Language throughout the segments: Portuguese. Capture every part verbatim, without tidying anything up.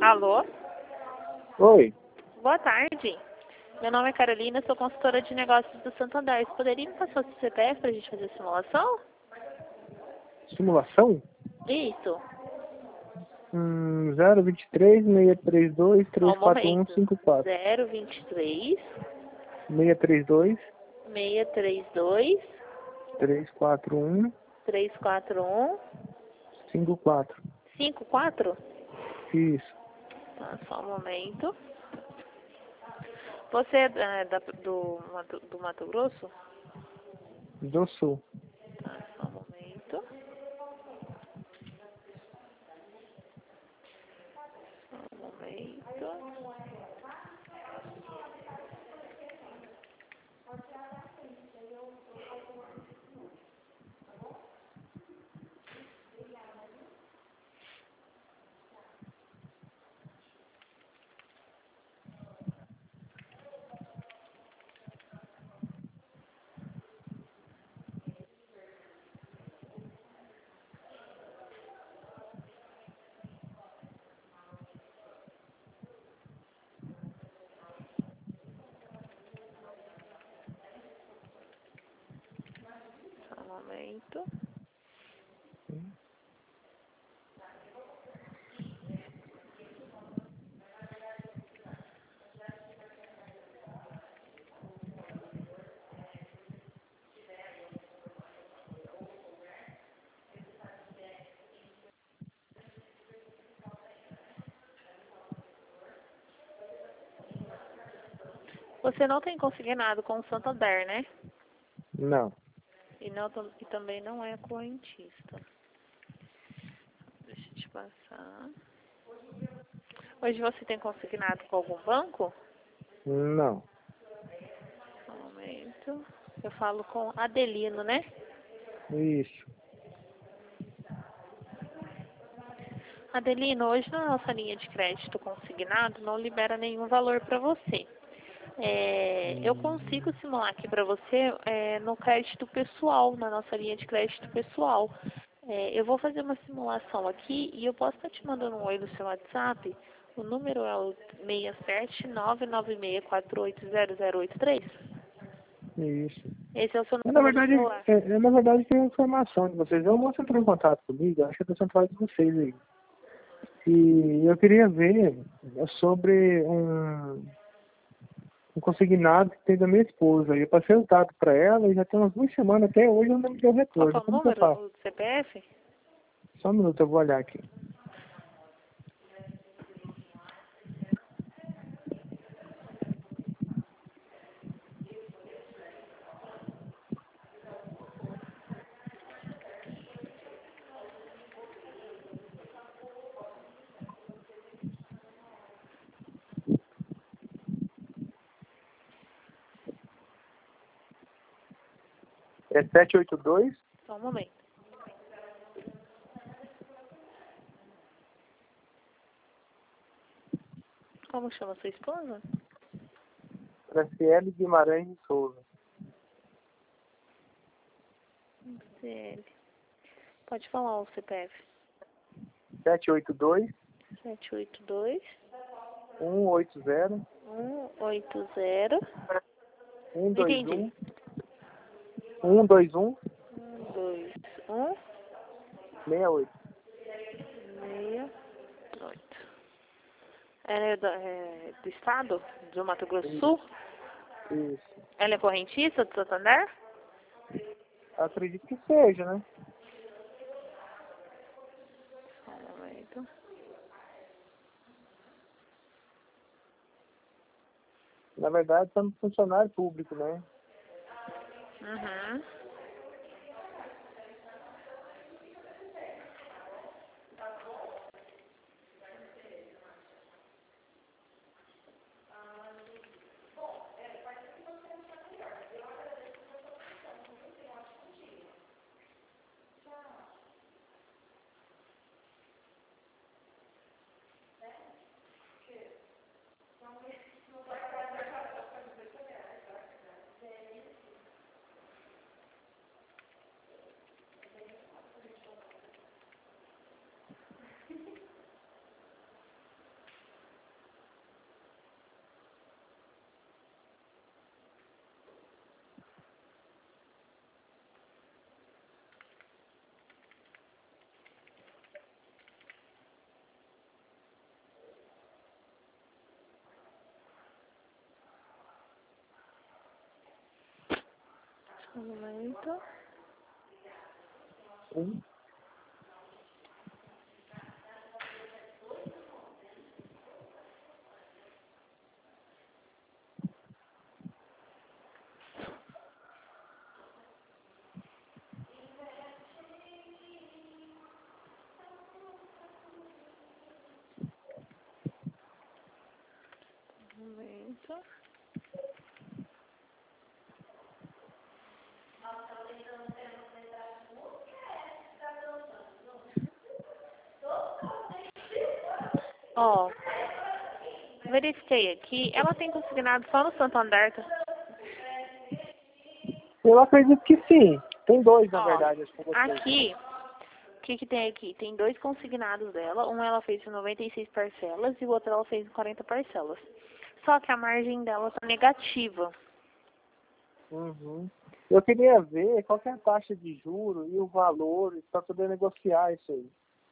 Alô? Oi. Boa tarde. Meu nome é Carolina, sou consultora de negócios do Santander. Você poderia me passar o seu C P F para a gente fazer a simulação? Simulação? Isso. Hum, zero vinte e três, seis três dois, Só três um quatro um, momento. cinco quatro. zero vinte e três, seis três dois, seiscentos e trinta e dois, três quatro um, trezentos e quarenta e um, cinco quatro. cinquenta e quatro? Isso. Tá, só um momento. Você é da- da- do, Mato- do Mato Grosso? Do Sul. Tá, só um momento. Só um momento. Só um momento. Você não tem consignado com o Santander, né? Não. E, não, e também não é correntista. Deixa eu te passar. Hoje você tem consignado com algum banco? Não. Só um momento. Eu falo com Adelino, né? Isso. Adelino, hoje na nossa linha de crédito consignado não libera nenhum valor para você. É, eu consigo simular aqui para você é, no crédito pessoal, na nossa linha de crédito pessoal. É, eu vou fazer uma simulação aqui e eu posso estar te mandando um oi no seu WhatsApp. O número é o seis sete nove nove seis quatro oito zero zero oito três. Isso. Esse é o seu Eu, na número de verdade, celular. é, eu, na verdade, tenho informação de vocês. Eu moço entrou em contato comigo, acho que é da central de vocês aí. E eu queria ver sobre um, um consignado que tem da minha esposa. Eu passei o dado para ela e já tem umas duas semanas, até hoje ela não me deu Qual que é retorno. o Como que eu número faço? do C P F? Só um minuto, eu vou olhar aqui. É sete oito dois, Só um momento. Como chama sua esposa? Franciele Guimarães de Souza. C L. Pode falar o C P F. sete oito dois, sete oito dois, um oito zero, um oito zero. um Não dois entendi. um, um dois um, um dois um, seis oito. seis oito. Ela é do, é do estado? Do Mato Grosso do Sul? Isso. Ela é correntista do Santander? Acredito que seja, né? Só um momento. Na verdade, somos funcionário público, né? Uhum. Um momento. Sim. Um momento. Ó, verifiquei aqui. Ela tem consignado só no Santander. Tá? Eu acredito que sim. Tem dois, na Ó, verdade, acho que com vocês. aqui, o que que tem aqui? Tem dois consignados dela. Um ela fez em noventa e seis parcelas e o outro ela fez em quarenta parcelas. Só que a margem dela tá negativa. Uhum. Eu queria ver qual que é a taxa de juros e o valor para poder negociar isso aí.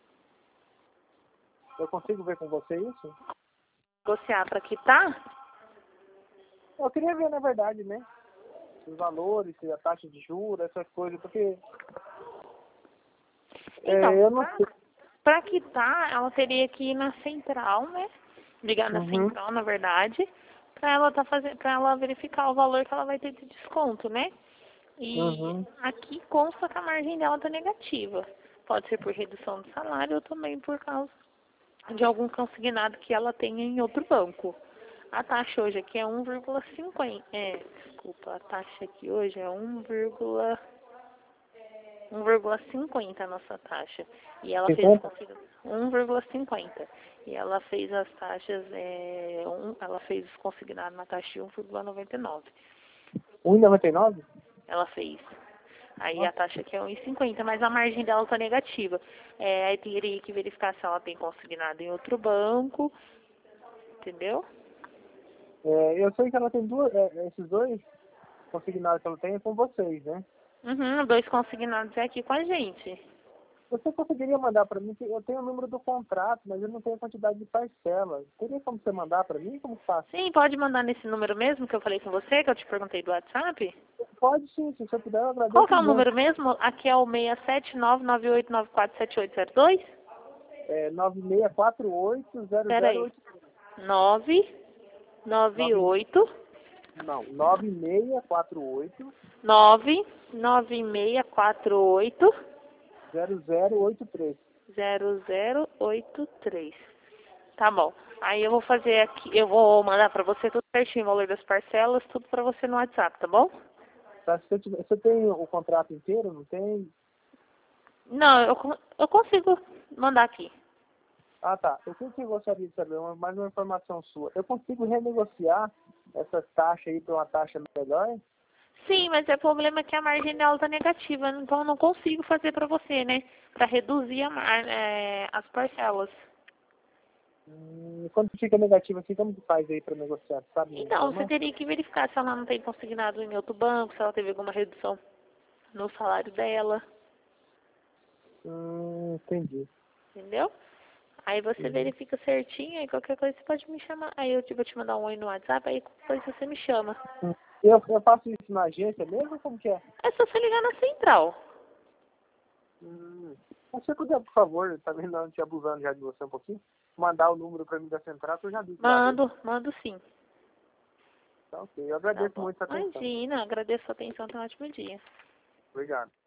Eu consigo ver com você isso? Negociar para quitar? Eu queria ver, na verdade, né? Os valores, a taxa de juros, essas coisas, porque Então, é, eu não sei. para quitar, ela teria que ir na central, né? Ligar na Uhum. central, na verdade, para ela tá fazendo, para ela verificar o valor que ela vai ter de desconto, né? E Uhum. aqui consta que a margem dela tá negativa. Pode ser por redução do salário ou também por causa de algum consignado que ela tenha em outro banco. A taxa hoje aqui é um vírgula cinquenta. É, desculpa, a taxa aqui hoje é um vírgula cinquenta a nossa taxa. E ela fez cinquenta? um vírgula cinquenta. E ela fez as taxas, é, um, ela fez os consignados na taxa de um vírgula noventa e nove. um e noventa e nove? Ela fez. Aí a Nossa. taxa aqui é um vírgula cinquenta, mas a margem dela está negativa. É, aí teria que verificar se ela tem consignado em outro banco, entendeu? É, eu sei que ela tem duas, é, esses dois consignados que ela tem é com vocês, né? Uhum, dois consignados é aqui com a gente. Você conseguiria mandar para mim? Que eu tenho o número do contrato, mas eu não tenho a quantidade de parcelas. Teria como você mandar para mim? Como faz? Sim, pode mandar nesse número mesmo que eu falei com você, que eu te perguntei do WhatsApp. Pode sim, se você puder, eu Qual que agradeço é o muito. número mesmo? Aqui é o seis sete nove nove oito nove quatro sete oito zero dois? É nove seis quatro oito zero Pera zero aí. oito três. nove nove nove oito Não, nove seis quatro oito nove nove seis quatro oito zero zero oito três. zero zero oito três. Tá bom. Aí eu vou fazer aqui, eu vou mandar pra você tudo certinho, o valor das parcelas, tudo pra você no WhatsApp, tá bom? Tá, se você, tiver, você tem o contrato inteiro, não tem? Não, eu, con- eu consigo mandar aqui. Ah, tá. O que que eu gostaria de saber? Uma, mais uma informação sua. Eu consigo renegociar essas taxas aí para uma taxa melhor? Sim, mas o problema é que a margem dela tá negativa, então eu não consigo fazer pra você, né? Pra reduzir a mar, é, as parcelas. Hum, quando fica negativo assim, como que faz aí para negociar? Sabe me Então, você informar? teria que verificar se ela não tem consignado em outro banco, se ela teve alguma redução no salário dela, Hum, entendi. entendeu? Aí você Uhum. verifica certinho, aí qualquer coisa você pode me chamar. Aí eu te- vou te mandar um oi no WhatsApp, aí depois você me chama. Hum. Eu, eu faço isso na agência mesmo? Como que é? É só você ligar na central. Hum. Se você puder, por favor, tá vendo não te abusando já de você um pouquinho, mandar o número para mim da central, que eu já vi lá dentro. Mando, mando sim. Tá ok. Eu Tá agradeço bom. muito a atenção. Imagina, agradeço a atenção, tenha um ótimo dia. Obrigado.